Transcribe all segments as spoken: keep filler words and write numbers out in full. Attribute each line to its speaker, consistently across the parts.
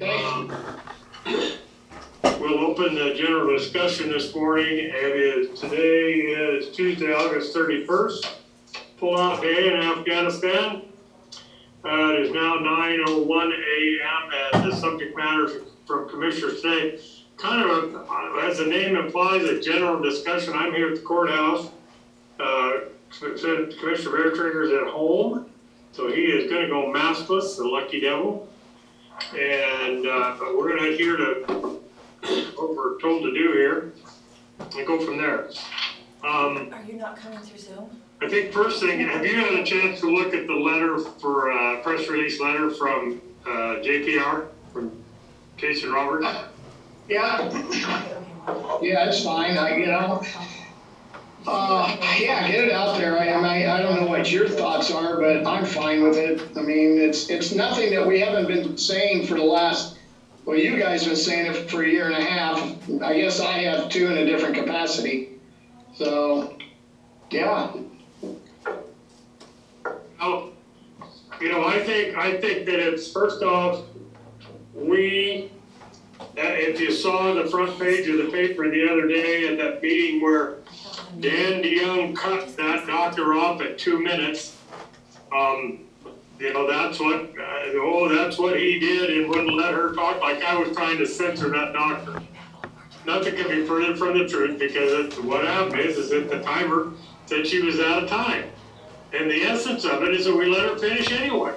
Speaker 1: Um, we'll open the general discussion this morning. It is, today is Tuesday, August thirty-first, pull-out day in Afghanistan. Uh, it is now nine oh one a m and the subject matter from commissioners today, kind of, a, as the name implies, a general discussion. I'm here at the courthouse. Uh, Commissioner Beartrigger is at home, so he is going to go maskless, the lucky devil. And uh, we're going to adhere to what we're told to do here and go from there. Um,
Speaker 2: Are you not coming through Zoom?
Speaker 1: I think first thing, have you had a chance to look at the letter for uh, press release letter from uh, J P R, from Jason Roberts?
Speaker 3: Yeah, yeah, it's fine. I, you know, uh, yeah, get it out there. I, I, I don't know what your thoughts are, but I'm fine with it. I mean, it's it's nothing that we haven't been saying for the last. Well, you guys have been saying it for a year and a half. I guess I have too in a different capacity. So, yeah.
Speaker 1: Oh, you know, I think I think that it's first off, we. If you saw the front page of the paper the other day at that meeting where Dan DeYoung cut that doctor off at two minutes, um, you know, that's what, uh, oh, that's what he did and wouldn't let her talk, like I was trying to censor that doctor. Nothing can be further from the truth, because it, what happened is, is that the timer said she was out of time. And the essence of it is that we let her finish anyway.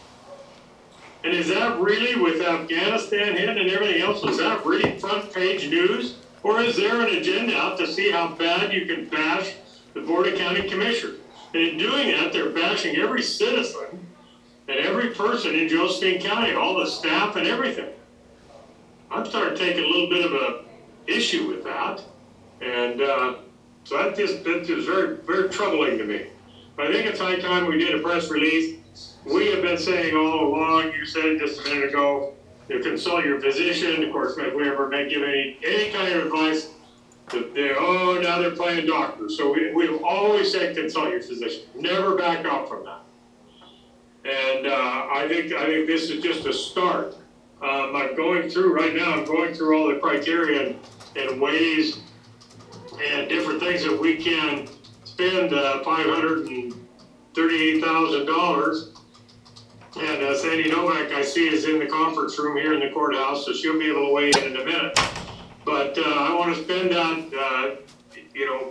Speaker 1: And is that really, with Afghanistan hit and everything else, is that really front page news? Or is there an agenda out to see how bad you can bash the Board of County Commissioners? And in doing that, they're bashing every citizen and every person in Josephine County, all the staff and everything. I'm starting to take a little bit of a issue with that. And uh, so that just, that just very, very troubling to me. But I think it's high time we did a press release. We have been saying all along, you said it just a minute ago, to consult your physician. Of course, if we ever may give any, any kind of advice, that they, oh, now they're playing doctor. So we, we've always said consult your physician. Never back off from that. And uh, I think I think this is just a start. Um, I'm going through, right now, I'm going through all the criteria and, and ways and different things that we can spend uh, five hundred thirty-eight thousand dollars. And uh, Sandy Novak, I see, is in the conference room here in the courthouse, so she'll be able to weigh in in a minute. But uh, I want to spend that, uh, you know,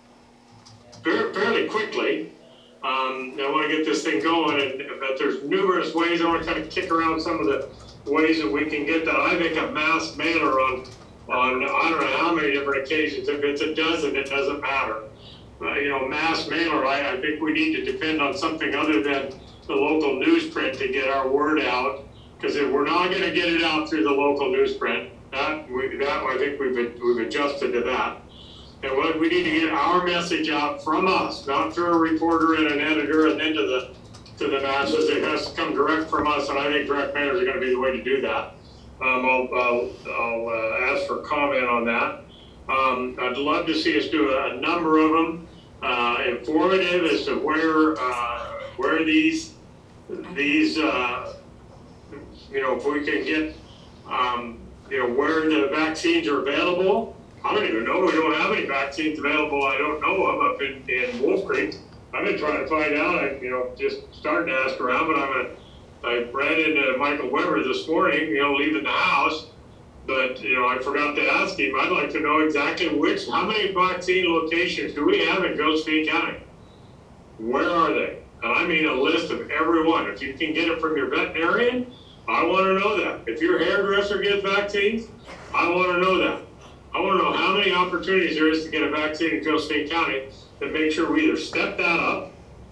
Speaker 1: very, fairly quickly. Um, I want to get this thing going, and but there's numerous ways. I want to kind of kick around some of the ways that we can get that. I think a mass mailer on, on I don't know how many different occasions. If it's a dozen, it doesn't matter. Uh, you know, mass mailer, I, I think we need to depend on something other than the local newsprint to get our word out, because if we're not going to get it out through the local newsprint, that, we, that I think we've, we've adjusted to that. And what we need to get our message out from us, not through a reporter and an editor and then to the to the masses. It has to come direct from us, and I think direct mailers are going to be the way to do that. Um, I'll, I'll, I'll uh, ask for comment on that. Um, I'd love to see us do a, a number of them, uh, informative as to where uh, where these these uh, you know, if we can get um, you know, where the vaccines are available. I don't even know. We don't have any vaccines available. I don't know of up in, in Wolf Creek. I've been trying to find out. I, you know, just starting to ask around, but I'm a, I ran into Michael Weber this morning, you know, leaving the house. But, you know, I forgot to ask him. I'd like to know exactly which, how many vaccine locations do we have in Josephine County? Where are they? And I mean a list of everyone. If you can get it from your veterinarian, I want to know that. If your hairdresser gets vaccines, I want to know that. I want to know how many opportunities there is to get a vaccine in Josephine County, and make sure we either step that up,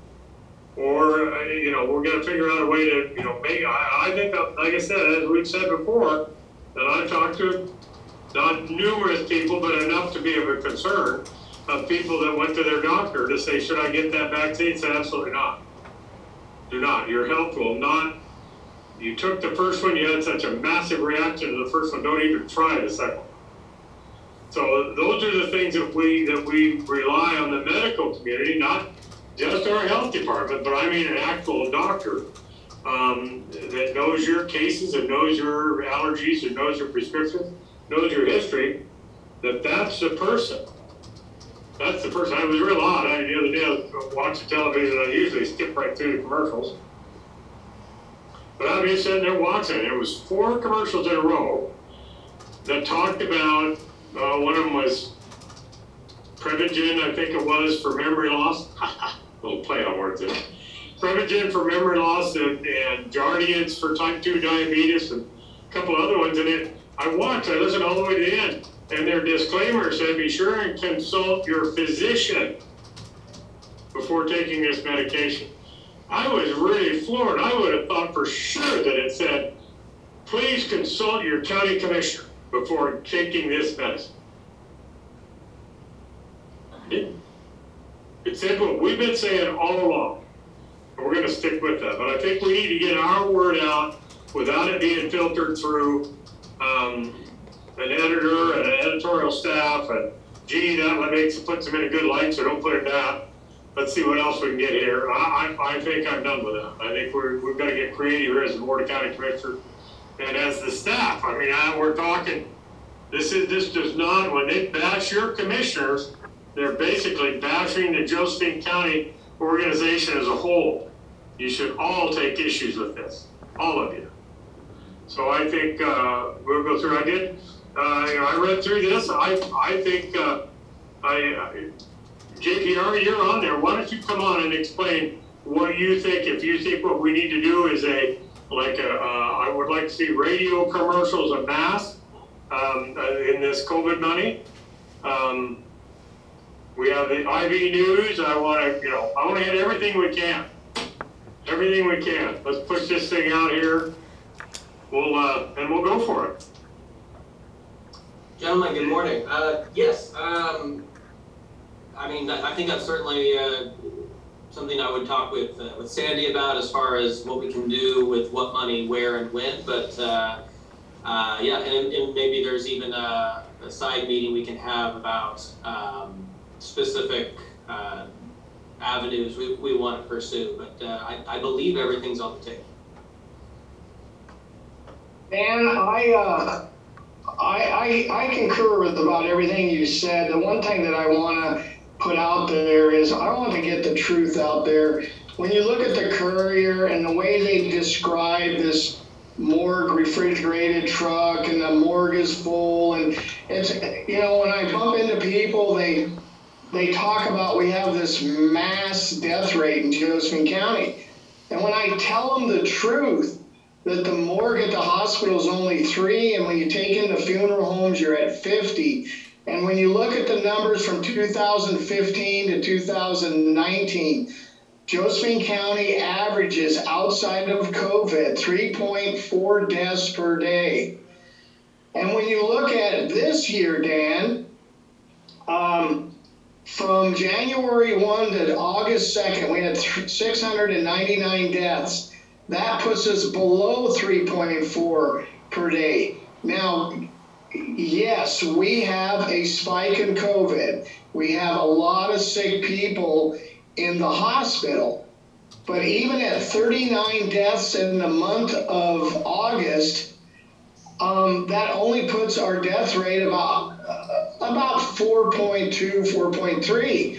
Speaker 1: or uh, you know, we're going to figure out a way to, you know, make. I, I think, like I said, as we've said before, that I've talked to not numerous people, but enough to be of a concern of people that went to their doctor to say, should I get that vaccine? Said, absolutely not. Do not. Your health will not. You took the first one, you had such a massive reaction to the first one. Don't even try the second one. So those are the things that we that we rely on the medical community, not just our health department, but I mean an actual doctor, um, that knows your cases and knows your allergies and knows your prescriptions, knows your history, that that's the person. That's the person. It was real odd. I, the other day I was watching television, I usually skip right through the commercials. But I'd be sitting there watching. It was four commercials in a row that talked about, uh, one of them was Prevagen, I think it was, for memory loss. Little play on words there. Prevagen for memory loss and, and Jardiance for type two diabetes and a couple other ones. And it, I watched, I listened all the way to the end. And their disclaimer said, be sure and consult your physician before taking this medication. I was really floored. I would have thought for sure that it said, please consult your county commissioner before taking this medicine. It, it said what we've been saying all along. And we're going to stick with that. But I think we need to get our word out without it being filtered through um, an editor and an editorial staff, and gee, that makes puts them in a good light, so don't put it down. Let's see what else we can get here. I, I, I think I'm done with that. I think we're, we've got to get creative here as the Board of County Commissioners and as the staff. I mean, I, we're talking, this is this does not, when they bash your commissioners, they're basically bashing the Josephine County organization as a whole. You should all take issues with this, all of you. So I think uh, we'll go through. I did. Uh, you know, I read through this. I I think uh, I, I J P R, you're on there. Why don't you come on and explain what you think? If you think what we need to do is a like a, uh, I would like to see radio commercials en masse um, uh, in this COVID money. Um, we have the I V News. I want to, you know, I want to hit everything we can. Everything we can. Let's push this thing out here. We'll uh, and we'll go for it.
Speaker 2: Gentlemen, good morning. Uh, yes, um, I mean, I think that's certainly uh, something I would talk with uh, with Sandy about as far as what we can do with what money, where, and when. But uh, uh, yeah, and, and maybe there's even a, a side meeting we can have about um, specific uh, avenues we, we want to pursue. But uh, I, I believe everything's on the table.
Speaker 3: Dan, I, uh, I, I, I concur with about everything you said. The one thing that I want to put out there is I want to get the truth out there. When you look at the Courier and the way they describe this morgue refrigerated truck and the morgue is full, and it's, you know, when I bump into people, they they talk about we have this mass death rate in Josephine County. And when I tell them the truth, that the morgue at the hospital is only three, and when you take in the funeral homes, you're at fifty. And when you look at the numbers from two thousand fifteen to two thousand nineteen, Josephine County averages outside of COVID three point four deaths per day. And when you look at this year, Dan, um, from January first to August second, we had six hundred ninety-nine deaths. That puts us below three point four per day. Now, yes, we have a spike in COVID. We have a lot of sick people in the hospital. But even at thirty-nine deaths in the month of August, um, that only puts our death rate about, uh, about four point two, four point three.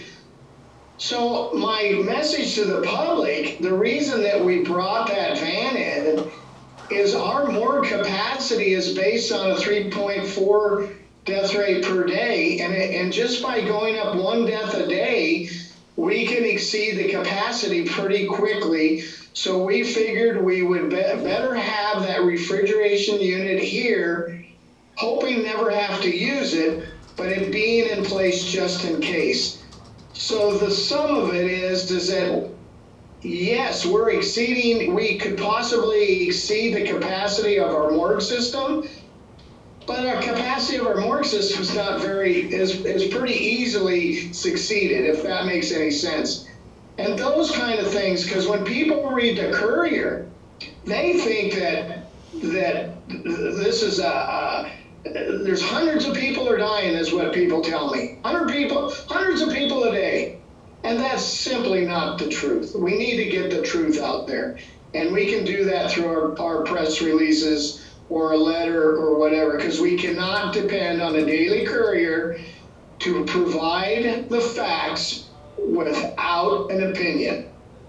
Speaker 3: So my message to the public, the reason that we brought that van in is our morgue capacity is based on a three point four death rate per day. And, it, and just by going up one death a day, we can exceed the capacity pretty quickly. So we figured we would be better have that refrigeration unit here, hoping never have to use it, but it being in place just in case. So the sum of it is, is that, yes, we're exceeding, we could possibly exceed the capacity of our morgue system, but our capacity of our morgue system is not very, is, is pretty easily succeeded, if that makes any sense. And those kind of things, because when people read the Courier, they think that, that this is a, a there's hundreds of people are dying, is what people tell me. Hundred people, hundreds of people a day. And that's simply not the truth. We need to get the truth out there. And we can do that through our, our press releases or a letter or whatever, because we cannot depend on a Daily Courier to provide the facts without an opinion.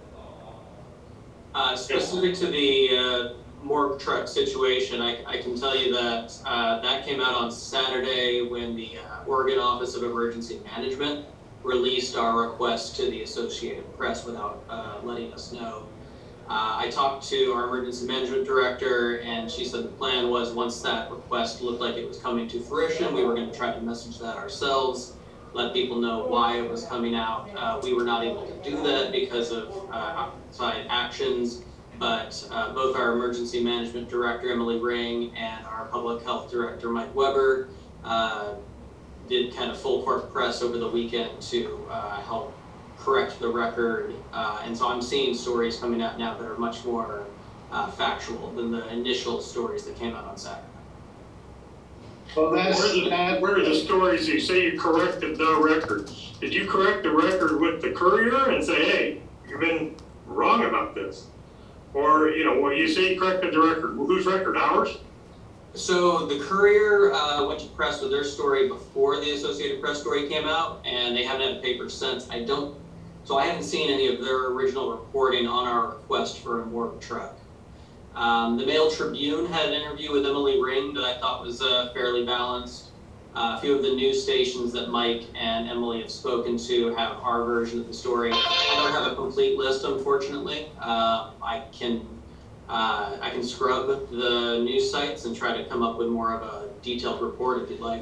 Speaker 2: Uh, specific to the uh, morgue truck situation, I, I can tell you that uh, that came out on Saturday when the uh, Oregon Office of Emergency Management released our request to the Associated Press without uh, letting us know. Uh, I talked to our emergency management director, and she said the plan was, once that request looked like it was coming to fruition, we were going to try to message that ourselves, let people know why it was coming out. Uh, we were not able to do that because of uh, outside actions, but uh, both our emergency management director, Emily Ring, and our public health director, Mike Weber, uh, did kind of full court press over the weekend to uh, help correct the record. Uh, and so I'm seeing stories coming out now that are much more uh, factual than the initial stories that came out on Saturday.
Speaker 3: Well, that's,
Speaker 1: Where are the,
Speaker 3: that,
Speaker 1: where are the stories you say you corrected the record? Did you correct the record with the Courier and say, hey, you've been wrong about this? Or, you know, well, you say you corrected the record. Well, whose record? Ours?
Speaker 2: So the Courier uh, went to press with their story before the Associated Press story came out, and they haven't had a paper since. I don't, so I haven't seen any of their original reporting on our request for a morgue truck. Um, the Mail Tribune had an interview with Emily Ring that I thought was uh, fairly balanced. Uh, a few of the news stations that Mike and Emily have spoken to have our version of the story. I don't have a complete list, unfortunately. Uh, I can uh, I can scrub the news sites and try to come up with more of a detailed report if you'd like.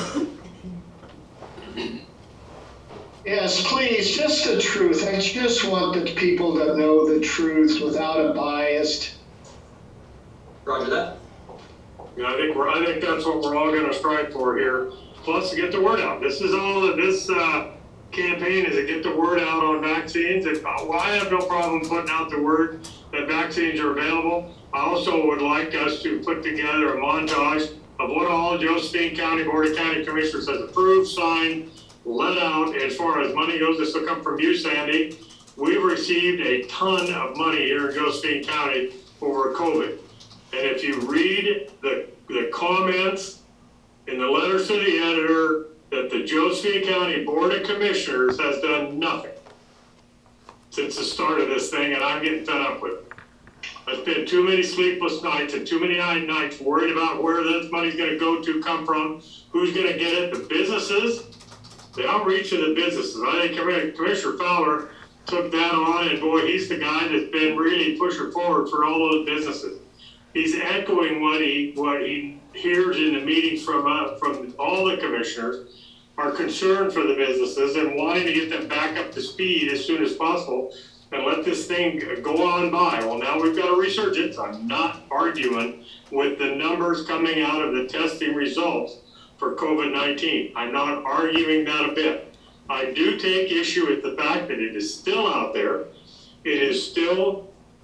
Speaker 3: yes, please, just the truth. I just want the people to know the truth without a bias.
Speaker 2: Roger that.
Speaker 1: Yeah, I think we're, I think that's what we're all gonna strive for here. Plus to get the word out. This is all of this, uh, campaign is to get the word out on vaccines. If, well, I have no problem putting out the word that vaccines are available. I also would like us to put together a montage of what all Josephine County Board of County Commissioners has approved, signed, let out as far as money goes. This will come from you, Sandy. We've received a ton of money here in Josephine County over COVID. And if you read the, the comments in the letters to the editor, that the Josephine County Board of Commissioners has done nothing since the start of this thing, and I'm getting fed up with it. I spent too many sleepless nights and too many nights worried about where this money's gonna go to, come from, who's gonna get it, the businesses, the outreach of the businesses. I think Commissioner Fowler took that on, and boy, he's the guy that's been really pushing forward for all those businesses. He's echoing what he what he hears in the meetings from uh, from all the commissioners, are concerned for the businesses and wanting to get them back up to speed as soon as possible and let this thing go on by. Well, now we've got a resurgence. I'm not arguing with the numbers coming out of the testing results for COVID nineteen. I'm not arguing that a bit. I do take issue with the fact that it is still out there. It is still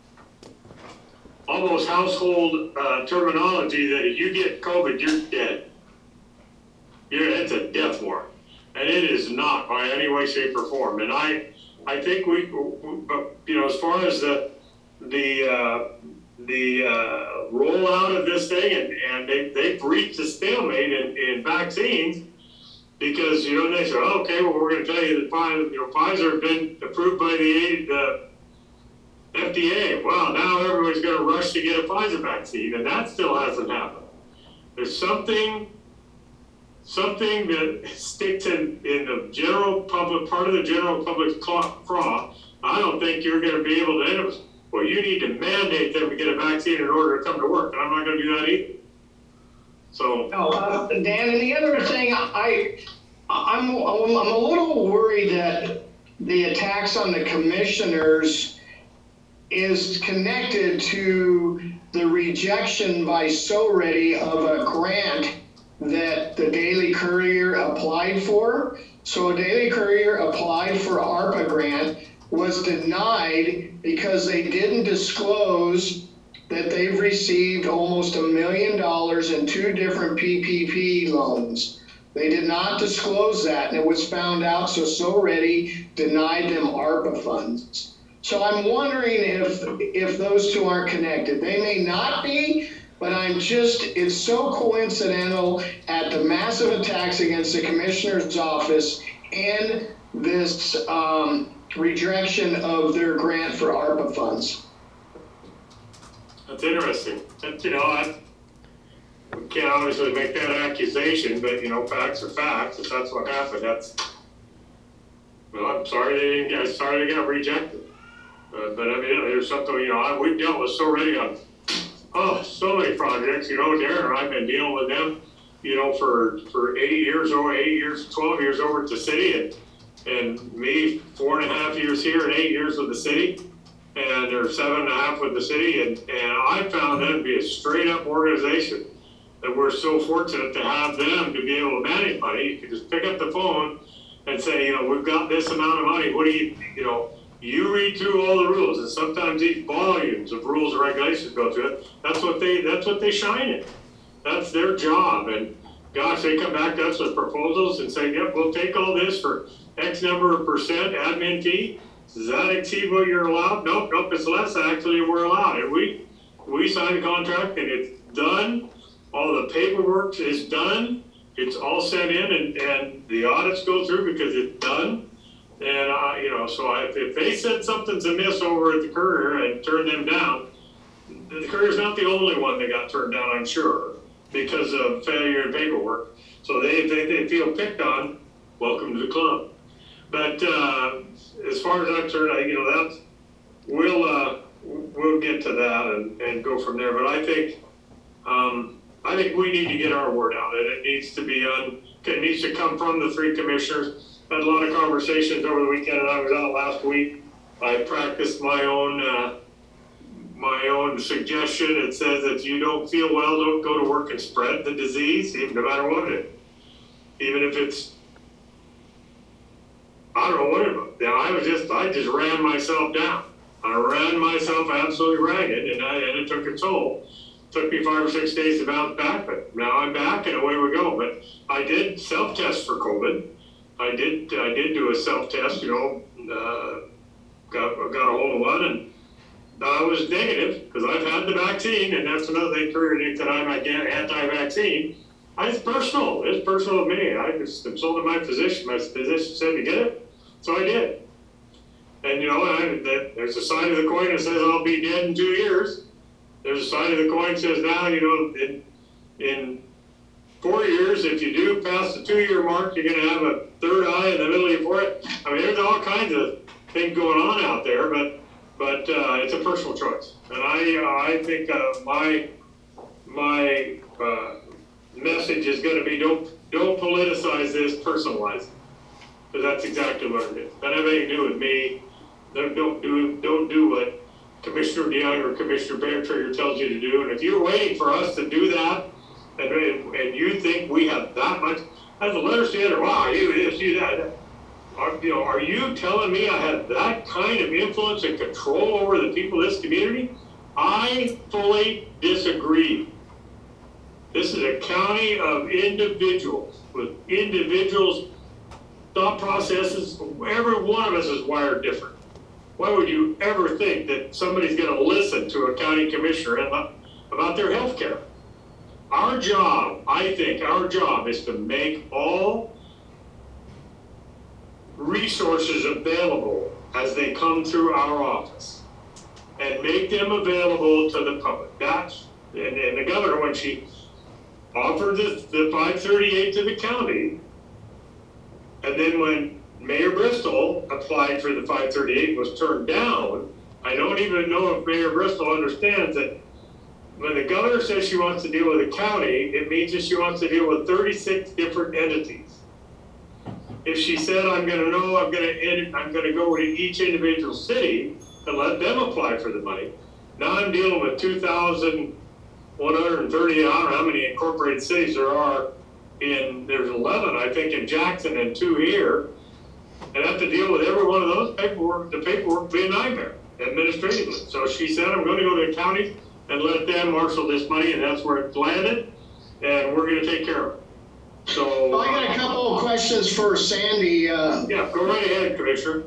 Speaker 1: almost household uh, terminology that if you get COVID, you're dead. You're, it's a death warrant. And it is not by any way, shape, or form. And I I think we, but you know, as far as the the uh, the uh, rollout of this thing, and, and they, they've reached a stalemate in, in vaccines because, you know, they said, oh, okay, well, we're going to tell you that Pfizer, you know, Pfizer has been approved by the, the F D A. Well, now everybody's going to rush to get a Pfizer vaccine, and that still hasn't happened. There's something, something that sticks in, in the general public, part of the general public's craw. I don't think you're going to be able to end it. Well, you need to mandate them to get a vaccine in order to come to work, and I'm not going to do that either. So,
Speaker 3: no, uh, Dan, and the other thing, I, I'm, I'm a little worried that the attacks on the commissioners is connected to the rejection by SoReady of a grant that the Daily Courier applied for. So a Daily Courier applied for ARPA grant, was denied because they didn't disclose that they've received almost a million dollars in two different P P P loans. They did not disclose that, and it was found out, so SoReady denied them ARPA funds. So I'm wondering if, if those two aren't connected. They may not be, but I'm just, it's so coincidental at the massive attacks against the commissioner's office and this um, rejection of their grant for ARPA funds.
Speaker 1: That's interesting. That, you know, I we can't obviously make that accusation, but you know, facts are facts. If that's what happened, that's, well, I'm sorry they didn't get, sorry they got rejected. Uh, but I mean, you know, there's something, you know, I, we've dealt with so many on, oh, so many projects, you know, Darren and I've been dealing with them, you know, for, for eight years or eight years, twelve years over at the city, and, and me four and a half years here and eight years with the city, and or seven and a half with the city. And, and I found them to be a straight up organization that we're so fortunate to have them to be able to manage money. You can just pick up the phone and say, you know, we've got this amount of money. What do you, you know, you read through all the rules, and sometimes these volumes of rules and regulations go through it. That's what they, that's what they shine in. That's their job. And gosh, they come back to us with proposals and say, yep, we'll take all this for X number of percent admin fee. Does that exceed what you're allowed? Nope, nope, it's less actually than we're allowed. And we, we sign the contract and it's done. All the paperwork is done. It's all sent in, and, and the audits go through because it's done. And, uh, you know, so I, if they said something's amiss over at the Courier and turned them down, the Courier's not the only one that got turned down, I'm sure, because of failure in paperwork. So they, if they, they feel picked on, welcome to the club. But uh, as far as I'm concerned, I, you know, that's, we'll, uh, we'll get to that and, and go from there. But I think, um, I think we need to get our word out, and it needs to be on, it needs to come from the three commissioners. Had a lot of conversations over the weekend, and I was out last week. I practiced my own, uh, my own suggestion. It says if you don't feel well, don't go to work and spread the disease, even no matter what it is. Even if it's, I don't know what it was. Yeah, I was just, I just ran myself down. I ran myself absolutely ragged, and, I, and it took a toll. Took me five or six days to bounce back, but now I'm back and away we go. But I did self-test for COVID. I did, I did do a self-test, you know, uh, got, got a hold of one, and I was negative because I've had the vaccine, and that's another thing, Courier, that I'm anti-vaccine. It's personal, it's personal to me. I just consulted my physician, my physician said to get it, so I did. And you know, I, there's a side of the coin that says I'll be dead in two years. There's a side of the coin that says now, you know, in, in four years, if you do pass the two-year mark, you're going to have a third eye in the middle of your forehead. I mean, there's all kinds of things going on out there, but but uh, it's a personal choice. And I uh, I think uh, my my uh, message is going to be don't don't politicize this, personalize it, because that's exactly what it is. Doesn't have anything to do with me. Don't don't do don't do what Commissioner DeYoung or Commissioner Beartrigger tells you to do. And if you're waiting for us to do that, and, and you think we have that much, as a letter standard, wow, you this, you that, are, you know, are you telling me I have that kind of influence and control over the people of this community? I fully disagree. This is a county of individuals, with individuals' thought processes. Every one of us is wired different. Why would you ever think that somebody's going to listen to a county commissioner about, about their health care? Our job, I think, our job is to make all resources available as they come through our office and make them available to the public. That's, and, and the governor, when she offered the, the five thirty-eight to the county, and then when Mayor Bristol applied for the five thirty-eight, was turned down. I don't even know if Mayor Bristol understands that when the governor says she wants to deal with the county, it means that she wants to deal with thirty-six different entities. If she said, I'm gonna know, I'm gonna, I'm gonna go to each individual city and let them apply for the money. Now I'm dealing with two thousand one hundred thirty, I don't know how many incorporated cities there are in, there's eleven, I think, in Jackson and two here. And have to deal with every one of those paperwork, the paperwork would be a nightmare administratively. So she said, I'm going to go to the county and let them marshal this money, and that's where it landed, and we're going to take care of it. So
Speaker 3: I got a couple of questions for Sandy. Uh,
Speaker 1: yeah, go right ahead, Commissioner.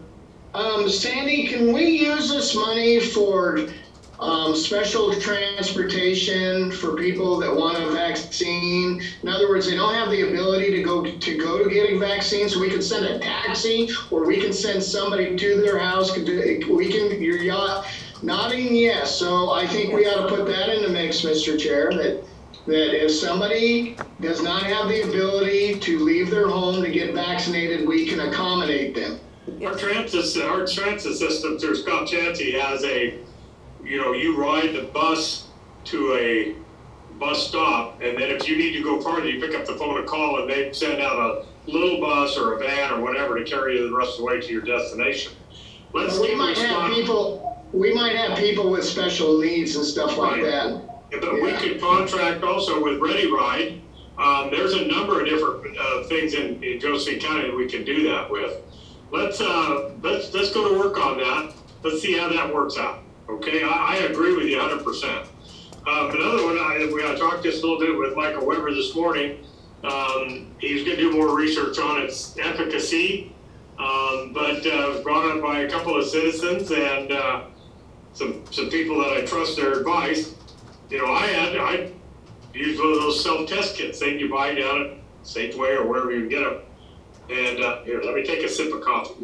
Speaker 3: Um, Sandy, can we use this money for, um, special transportation for people that want a vaccine? In other words, they don't have the ability to go, to go to get a vaccine, so we can send a taxi, or we can send somebody to their house, could do, we can, you're yacht, nodding yes, so I think we ought to put that in the mix, Mister Chair, that, that if somebody does not have the ability to leave their home to get vaccinated, we can accommodate them.
Speaker 1: Our transit, our transit system through Scott Chansey has a, you know, you ride the bus to a bus stop, and then if you need to go farther, you pick up the phone and call, and they send out a little bus or a van or whatever to carry you the rest of the way to your destination. Let's
Speaker 3: We might have people, we might have people with special needs and stuff like
Speaker 1: Right.
Speaker 3: that.
Speaker 1: Yeah, but we
Speaker 3: Yeah.
Speaker 1: could contract also with Ready Ride. Um, there's a number of different, uh, things in, in Josephine County that we can do that with. Let's, uh, let's, let's go to work on that. Let's see how that works out. Okay, I, I agree with you a hundred percent. Um, another one, I, we, I talked just a little bit with Michael Weber this morning. Um, he's gonna do more research on its efficacy. Um, but, uh, it was brought up by a couple of citizens and, uh, some, some people that I trust their advice. You know, I had, I used one of those self-test kits that you buy down at Safeway or wherever you can get them. And, uh, here, let me take a sip of coffee.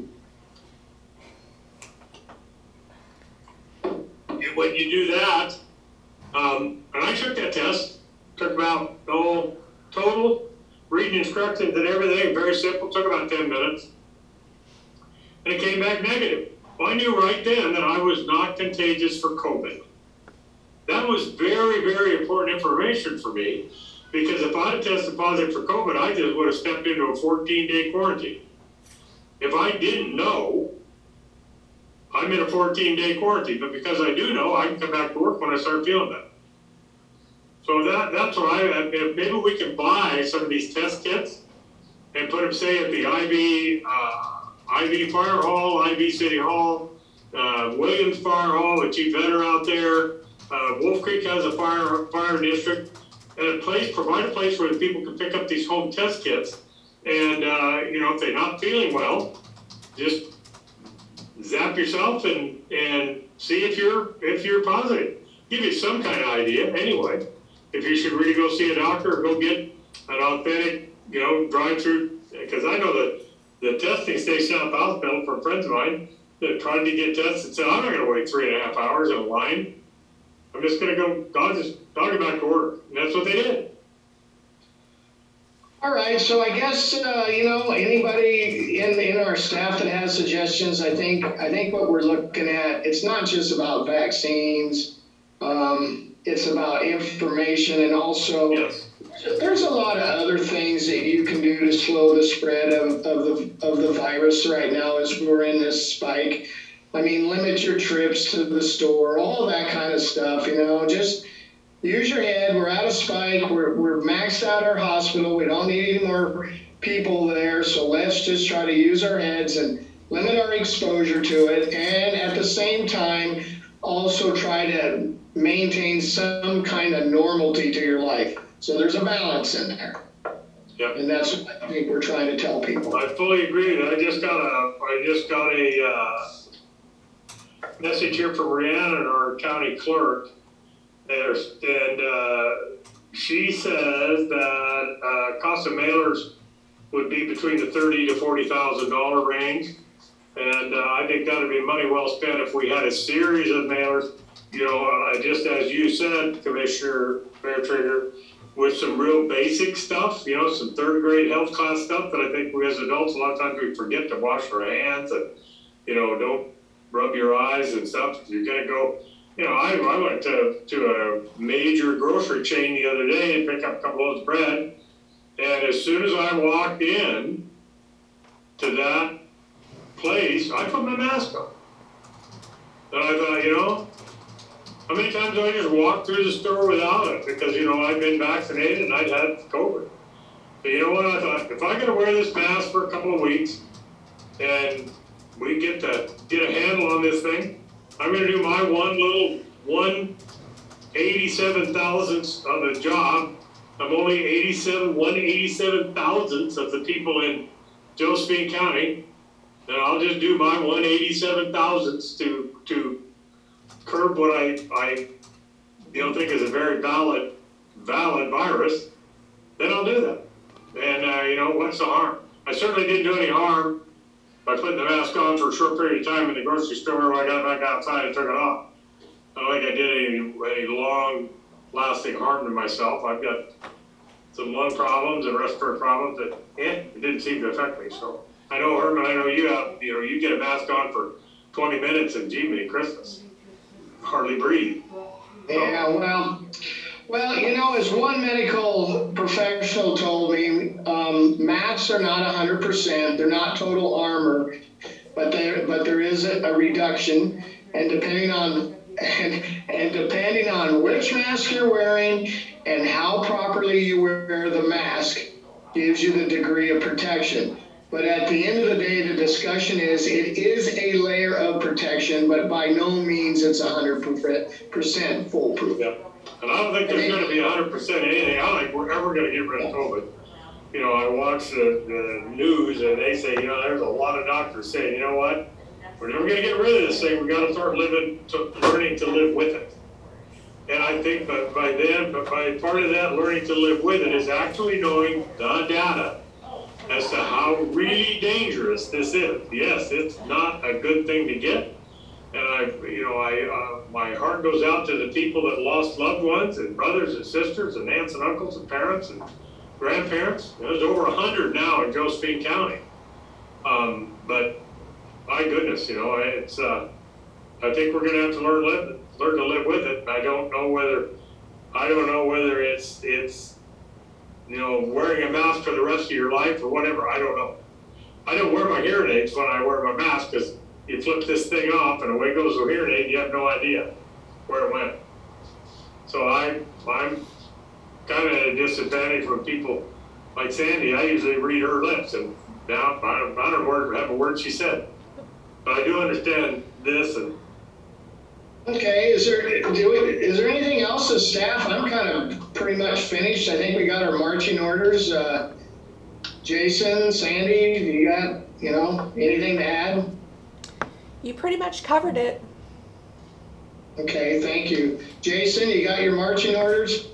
Speaker 1: And when you do that, um, and I took that test, took about, oh, total, reading instructions and everything, very simple, took about ten minutes. And it came back negative. Well, I knew right then that I was not contagious for COVID. That was very, very important information for me, because if I had tested positive for COVID, I just would have stepped into a fourteen day quarantine. If I didn't know, I'm in a fourteen day quarantine, but because I do know, I can come back to work when I start feeling better. So that, that's what I, if maybe we can buy some of these test kits and put them, say, at the I V, uh, I V Fire Hall, I V City Hall, uh, Williams Fire Hall, the chief veteran out there. Uh, Wolf Creek has a fire fire district, and a place, provide a place where people can pick up these home test kits. And, uh, you know, if they're not feeling well, just zap yourself and, and see if you're, if you're positive. Give you some kind of idea anyway, if you should really go see a doctor or go get an authentic, you know, drive through, because I know that the testing station at the hospital for friends of mine that tried to get tested said, I'm not gonna wait three and a half hours in a line. I'm just gonna go, I'll just, I'll get back to work. And that's what they did.
Speaker 3: All right, so I guess, uh, you know, anybody in, in our staff that has suggestions, I think, I think what we're looking at, it's not just about vaccines. Um, it's about information, and also
Speaker 1: Yes.
Speaker 3: there's a lot of other things that you can do to slow the spread of, of the, of the virus right now as we're in this spike. I mean, limit your trips to the store, all that kind of stuff, you know, just use your head. We're out of spike. We're, we're maxed out our hospital. We don't need any more people there. So let's just try to use our heads and limit our exposure to it. And at the same time, also try to maintain some kind of normalcy to your life. So there's a balance in there.
Speaker 1: Yep.
Speaker 3: And that's what I think we're trying to tell people.
Speaker 1: I fully agree. I just got a, I just got a, uh, message here from Rhiannon, our county clerk. There's, and, uh, she says that, uh, cost of mailers would be between the thirty to forty thousand dollar range. And, uh, I think that'd be money well spent if we had a series of mailers, you know, uh, just as you said, Commissioner Fairtrigger, with some real basic stuff, you know, some third grade health class stuff that I think we as adults, a lot of times we forget to wash our hands and, you know, don't rub your eyes and stuff. You're gonna go, you know, I, I went to, to a major grocery chain the other day and picked up a couple loaves of bread. And as soon as I walked in to that place, I put my mask on. And I thought, you know, how many times do I just walk through the store without it? Because, you know, I've been vaccinated and I'd had COVID. But you know what? I thought, if I gotta wear this mask for a couple of weeks and we get to get a handle on this thing, I'm gonna do my one little one eighty-seven thousandths of a job. I'm only eighty-seven, one eighty-seven thousandths of the people in Josephine County. then I'll just do my one eighty-seven thousandths to, to curb what I, I, you know, think is a very valid, valid virus, then I'll do that. And, uh, you know, what's the harm? I certainly didn't do any harm by putting the mask on for a short period of time in the grocery store when I got back outside and took it off. I don't think I did any, any long lasting harm to myself. I've got some lung problems and respiratory problems that, eh, it didn't seem to affect me. So I know, Herman, I know you have, you know, you get a mask on for twenty minutes and gee, Merry Christmas. Hardly breathe.
Speaker 3: Yeah, well, well, you know, as one medical professional told me, um, masks are not one hundred percent. They're not total armor, but there, but there is a, a reduction, and depending on and, and depending on which mask you're wearing and how properly you wear the mask, gives you the degree of protection. But at the end of the day, the discussion is it is a layer of protection, but by no means it's one hundred percent foolproof.
Speaker 1: Yeah. And I don't think there's going to be one hundred percent anything. I don't think we're ever going to get rid of COVID. You know, I watch the, the news and they say, you know, there's a lot of doctors saying, you know what, we're never going to get rid of this thing. We got to start living, to, learning to live with it. And I think that by then, but by part of that learning to live with it is actually knowing the data as to how really dangerous this is. Yes, it's not a good thing to get. And I, you know, I, uh, my heart goes out to the people that lost loved ones and brothers and sisters and aunts and uncles and parents and grandparents. There's over a hundred now in Josephine County. Um, but my goodness, you know, it's, uh, I think we're going to have to learn, live, learn to live with it. I don't know whether, I don't know whether it's, it's, you know, wearing a mask for the rest of your life or whatever. I don't know. I don't wear my hearing aids when I wear my mask because you flip this thing off and away goes the hearing aid. You have no idea where it went. So I, I'm kind of at a disadvantage with people like Sandy. I usually read her lips, and now I don't, I don't have a word she said. But I do understand this. And
Speaker 3: okay, is there do we, is there anything else as staff? I'm kind of pretty much finished. I think we got our marching orders. Uh, Jason, Sandy, you got, you know, anything to add?
Speaker 4: You pretty much covered it.
Speaker 3: Okay, thank you. Jason, you got your marching orders?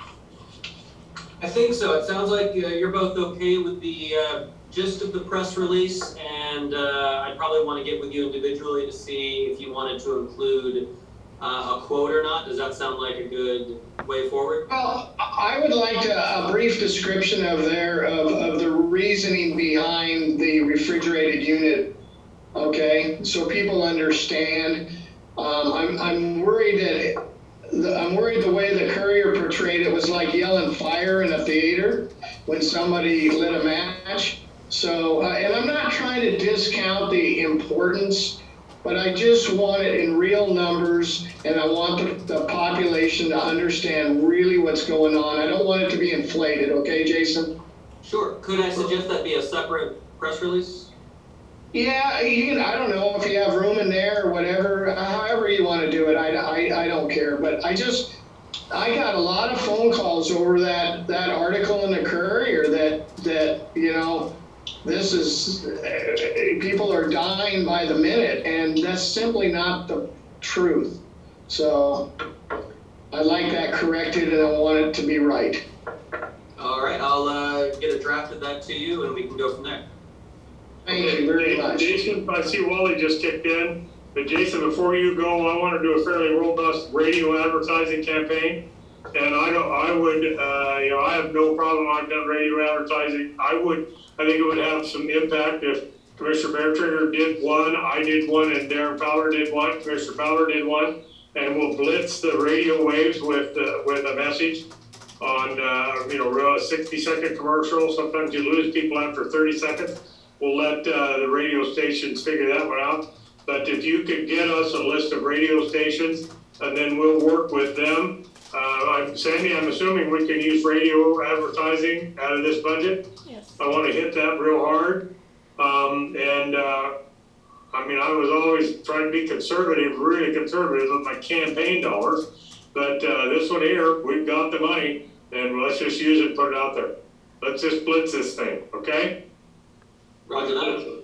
Speaker 2: I think so. It sounds like uh, you're both okay with the uh, gist of the press release, and uh, I'd probably want to get with you individually to see if you wanted to include uh, a quote or not. Does that sound like a good way forward?
Speaker 3: Well, I would like to, a brief description of their of, of the reasoning behind the refrigerated unit. Okay, so people understand. Um, I'm I'm worried that the, I'm worried the way the Courier portrayed it was like yelling fire in a theater when somebody lit a match. So, uh, and I'm not trying to discount the importance, but I just want it in real numbers, and I want the, the population to understand really what's going on. I don't want it to be inflated. Okay, Jason?
Speaker 2: Sure. Could I suggest that be a separate press release?
Speaker 3: Yeah, you can, I don't know if you have room in there or whatever, however you want to do it. I, I, I don't care. But I just, I got a lot of phone calls over that, that article in the Courier that, that, you know, this is, uh, people are dying by the minute, and that's simply not the truth. So I like that corrected, and I want it to be right.
Speaker 2: All right, I'll uh, get it drafted that to you, and we can go from there.
Speaker 3: Thank
Speaker 1: okay,
Speaker 3: you very much.
Speaker 1: Jason, I see Wally just kicked in. But Jason, before you go, I want to do a fairly robust radio advertising campaign. And I don't, I would, uh, you know, I have no problem. I've done radio advertising. I would, I think it would have some impact if Commissioner Beartrigger did one, I did one, and Darren Fowler did one, Commissioner Fowler did one, and we'll blitz the radio waves with uh, with a message on, uh, you know, a sixty second commercial. Sometimes you lose people after thirty seconds. We'll let uh, the radio stations figure that one out. But if you could get us a list of radio stations, and then we'll work with them. Uh, I'm, Sandy, I'm assuming we can use radio advertising out of this budget.
Speaker 4: Yes.
Speaker 1: I want to hit that real hard. Um, and uh, I mean, I was always trying to be conservative, really conservative with my campaign dollars. But uh, this one here, we've got the money, and let's just use it and put it out there. Let's just blitz this thing, okay?
Speaker 2: Roger that.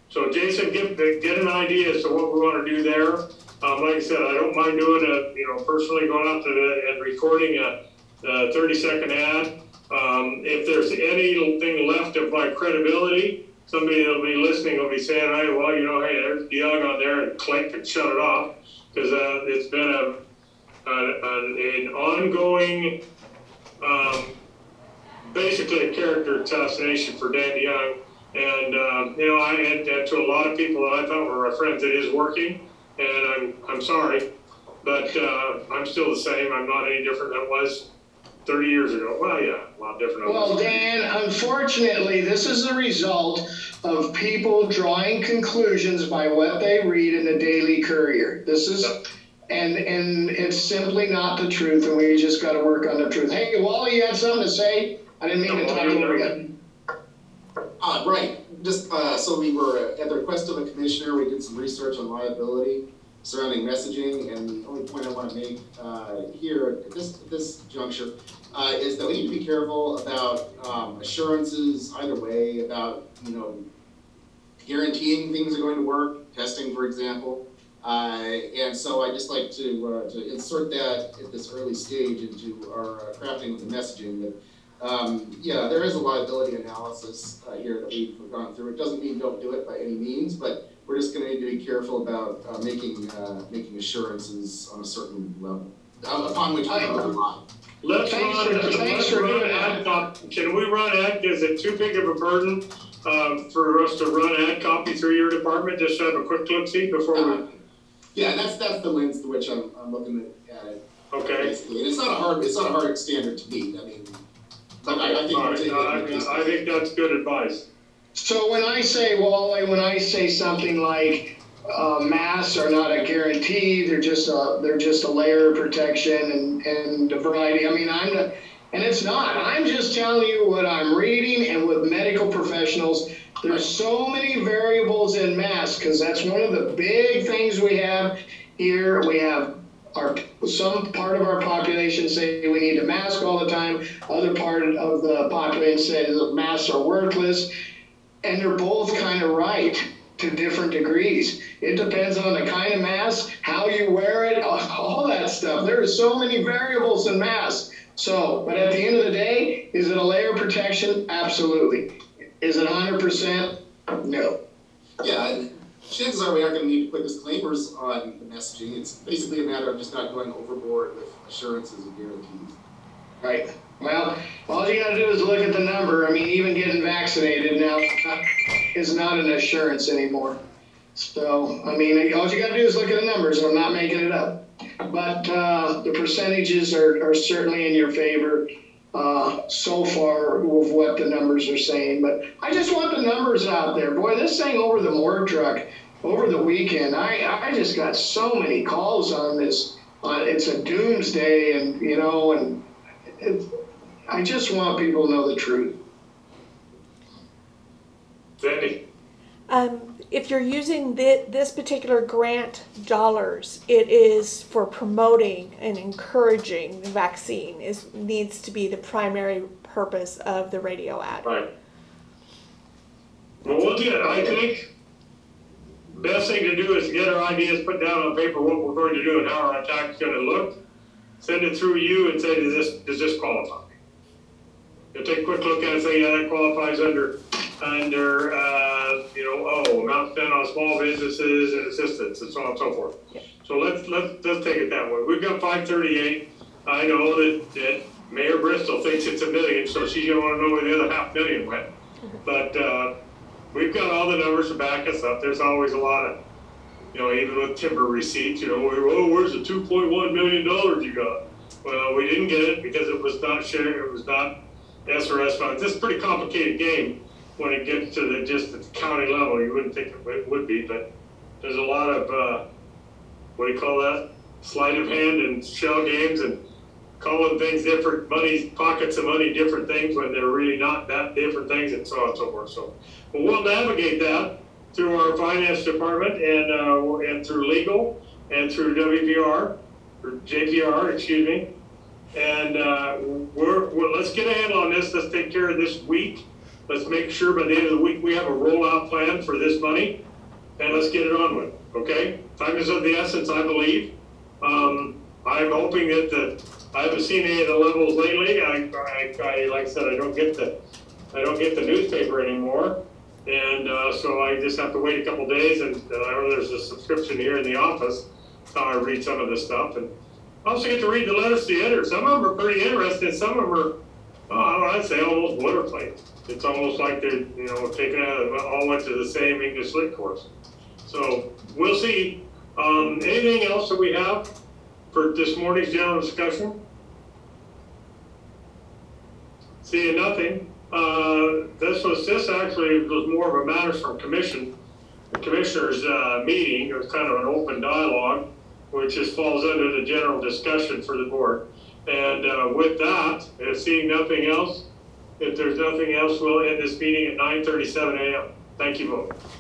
Speaker 1: So Jason, get, get an idea as to what we want to do there. Um, like I said, I don't mind doing a, you know, personally going out to the, and recording a, a thirty second ad. Um, if there's anything left of my credibility, somebody that'll be listening will be saying, hey, well, you know, hey, there's Doug on there, and click and shut it off. Because uh, it's been a, a, a an ongoing, um, basically a character assassination for Dan DeYoung. And, um, you know, I had that to a lot of people that I thought were my friends. It is working, and I'm I'm sorry, but uh, I'm still the same. I'm not any different than I was thirty years ago. Well, yeah, a lot different. than I
Speaker 3: Well,
Speaker 1: was.
Speaker 3: Dan, unfortunately, this is a result of people drawing conclusions by what they read in the Daily Courier. This is, and and it's simply not the truth, and we just got to work on the truth. Hey, Wally, you had something to say? I didn't mean to talk over you.
Speaker 5: Uh, right, just, uh, so we were, at the request of the commissioner, we did some research on liability surrounding messaging, and the only point I wanna make, uh, here, at this, at this juncture, uh, is that we need to be careful about, um, assurances either way, about, you know, guaranteeing things are going to work, testing, for example. Uh, and so I just like to, uh, to insert that at this early stage into our uh, crafting of the messaging that, Um, yeah, there is a liability analysis uh, here that we've gone through. It doesn't mean don't do it by any means, but we're just going to need to be careful about uh, making uh, making assurances on a certain level uh, upon which we can rely.
Speaker 1: Let's
Speaker 3: Thanks
Speaker 1: run,
Speaker 3: for- thanks
Speaker 1: let's
Speaker 3: for
Speaker 1: run
Speaker 3: doing
Speaker 1: ad copy. Can we run ad? Is it too big of a burden um, for us to run ad copy through your department? Just have a quick look see before we.
Speaker 5: Uh, yeah, that's that's the lens through which I'm, I'm looking at it.
Speaker 1: Okay.
Speaker 5: Basically. And it's not a hard it's not a hard standard to meet. I mean, but
Speaker 1: Okay.
Speaker 5: I, I think
Speaker 1: All
Speaker 5: we're
Speaker 1: right.
Speaker 5: taking
Speaker 1: No, I,
Speaker 5: it
Speaker 1: mean, I think that's good advice.
Speaker 3: So when I say, Wally, when I say something like uh, masks are not a guarantee, they're just a they're just a layer of protection and and a variety. I mean, I'm not, and it's not. I'm just telling you what I'm reading and with medical professionals. There's so many variables in masks because that's one of the big things we have here. We have our some part of our population say we need to mask all the time. Other part of the population says that masks are worthless. And they're both kind of right to different degrees. It depends on the kind of mask, how you wear it, all that stuff. There are so many variables in masks. So, but at the end of the day, is it a layer of protection? Absolutely. Is it one hundred percent? No.
Speaker 5: Yeah, and chances are we aren't going to need to put disclaimers on the messaging. It's basically a matter of just not going overboard with assurances and guarantees.
Speaker 3: Right. Well, all you gotta do is look at the number. I mean, even getting vaccinated now is not an assurance anymore. So, I mean, all you gotta do is look at the numbers. I'm not making it up. But uh, the percentages are, are certainly in your favor uh, so far with what the numbers are saying. But I just want the numbers out there. Boy, this thing over the morgue truck over the weekend, I, I just got so many calls on this. Uh, it's a doomsday, and, you know, and it, I just want people to know the truth.
Speaker 1: Sandy?
Speaker 4: Um, if you're using thi- this particular grant dollars, it is for promoting and encouraging the vaccine. Is needs to be the primary purpose of the radio ad.
Speaker 1: Right. Well, we'll get, I think, best thing to do is get our ideas, put down on paper what we're going to do and how our attack's gonna look. Send it through you and say, does this, does this qualify? You'll take a quick look at it and say, yeah, that qualifies under, under, uh, you know, oh, amount spent on small businesses and assistance and so on and so forth.
Speaker 4: Yeah.
Speaker 1: So let's, let's, let's take it that way. We've got five thirty-eight. I know that, that Mayor Bristol thinks it's a million, so she's gonna wanna know where the other half million went. But, uh, we've got all the numbers to back us up. There's always a lot of, you know, even with timber receipts, you know, oh, where's the two point one million dollars you got? Well, we didn't get it because it was not shared, it was not S R S funds. This is a pretty complicated game when it gets to the just the county level. You wouldn't think it would be, but there's a lot of, uh, what do you call that? Sleight of hand and shell games and calling things different, money, pockets of money, different things when they're really not that different things and so on and so forth. So but we'll navigate that through our finance department and uh, and through legal and through W P R or J P R, excuse me. And uh, we're, we're let's get a handle on this. Let's take care of this week. Let's make sure by the end of the week we have a rollout plan for this money. and let's get it on with, okay? Time is of the essence, I believe. Um, I'm hoping that the, I haven't seen any of the levels lately. I, I, I, like I said, I don't get the, I don't get the newspaper anymore. And, uh, so I just have to wait a couple days, and uh, I know there's a subscription here in the office. That's how I read some of this stuff. And I also get to read the letters to the editor. Some of them are pretty interesting. Some of them are, oh, I'd say almost boilerplate. It's almost like they're, you know, taken out of, all went to the same English Lit course. So we'll see. Um, anything else that we have for this morning's general discussion? Seeing nothing. Uh, this was, this actually was more of a matters from commission, the commissioners uh, meeting. It was kind of an open dialogue, which just falls under the general discussion for the board. And uh, with that, and seeing nothing else, if there's nothing else, we'll end this meeting at nine thirty-seven a m Thank you both.